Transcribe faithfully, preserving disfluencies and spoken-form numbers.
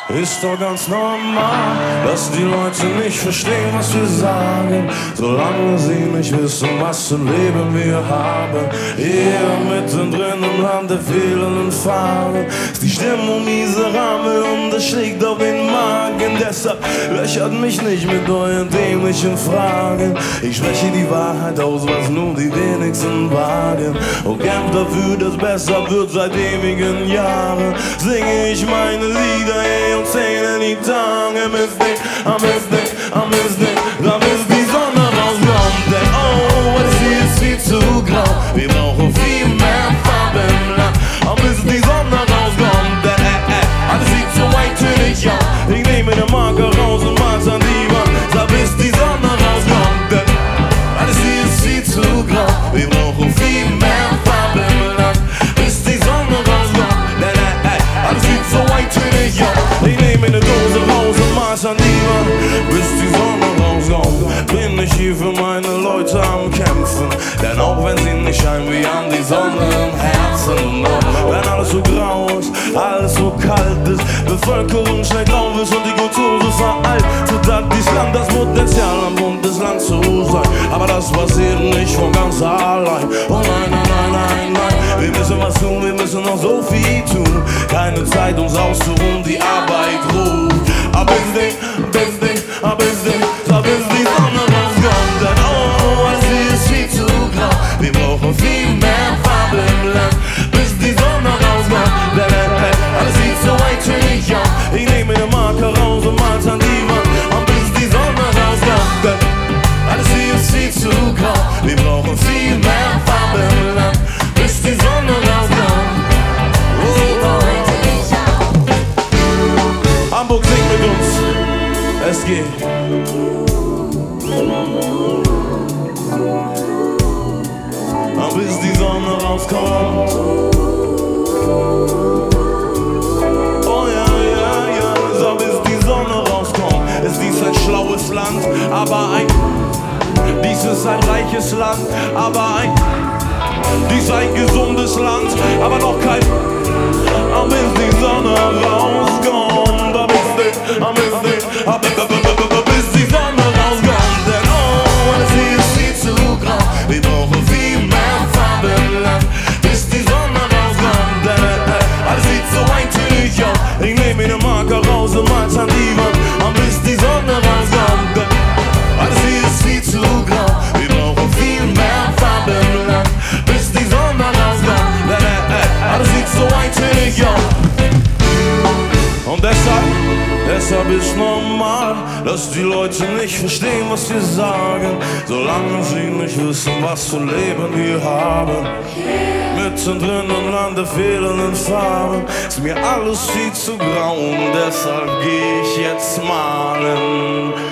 Ist doch ganz normal, dass die Leute nicht verstehen, was wir sagen, solange sie nicht wissen, was für ein Leben wir haben. Hier mittendrin im Land der fehlenden Farben ist die Stimmung miserabel und es schlägt auf den Magen. Deshalb löchert mich nicht mit euren dämlichen Fragen. Ich spreche die Wahrheit aus, was nur die wenigsten wagen, und kämpfe dafür, dass besser wird seit ewigen Jahren. Singe ich meine Lieder, ey, und zähle die Tage, bis nicht, am bis nicht, am bis nicht, da bis die Sonne rauskommt. Denn oh, was hier ist viel zu grau, wir brauchen viel mehr Farbe im Land, am bis die Sonne rauskommt. Denn äh, äh, alles sieht so eintönig aus. Ich nehme den Marker raus und mal's an die Wand, da bis die Sonne rauskommt. Denn alles hier ist viel zu grau, wir brauchen viel mehr Farbe im Land, bis die Sonne rauskommt. Denn äh, äh, alles sieht so eintönig aus. Ich nehme eine Dose raus und mal's an die Wand, bis die Sonne rauskommt. Bin ich hier für meine Leute am Kämpfen, denn auch wenn sie nicht scheinen wie an die Sonne im Herzen. Wenn alles so grau ist, alles so kalt ist, Bevölkerung schlecht drauf ist und die Kultur so veraltet, hat dies Land das Potenzial, ein buntes Land zu sein. Aber das passiert nicht von ganz allein. Oh nein, nein, nein, nein, nein, wir müssen was tun, wir müssen noch so viel tun. Keine Zeit, uns auszuruhen, die Arbeit ruft. Aber bis nicht, bis nicht, aber bis nicht, aber bis die Sonne rauskommt. Denn oh, alles hier ist viel zu grau, wir brauchen viel mehr Farbe im Land, bis die Sonne rauskommt. Denn äh, äh, alles sieht so eintönig aus. Ich nehme den Marker raus und mal's an die Wand, und bis die Sonne rauskommt. Denn alles hier ist viel zu grau, wir brauchen viel mehr Farbe im Land, bis die Sonne rauskommt. Hamburg, singt mit uns, es geht. Und bis die Sonne rauskommt. Oh ja, ja, ja, so bis die Sonne rauskommt. Ist dies ein schlaues Land, aber ein, dies ist ein reiches Land, aber ein, dies ist ein gesundes Land, aber noch kein, und bis die Sonne rauskommt, da bis nicht, da bis nicht, da bis die Sonne rauskommt. Denn oh, alles hier ist viel zu grau, wir brauchen viel mehr Farbe im Land, bis die Sonne rauskommt. Denn äh, alles sieht so eintönig aus. Ich nehme den Marker raus und mal's an die Wand, und bis die Sonne rauskommt. Denn alles hier ist viel zu grau, wir brauchen viel mehr Farbe im Land, bis die Sonne rauskommt. Denn äh, äh, alles sieht so eintönig aus. Und deshalb, deshalb ist normal, dass die Leute nicht verstehen, was wir sagen, solange sie nicht wissen, was für Leben wir haben. Mittendrin im Land der fehlenden Farben ist mir alles viel zu grau, und deshalb geh ich jetzt malen.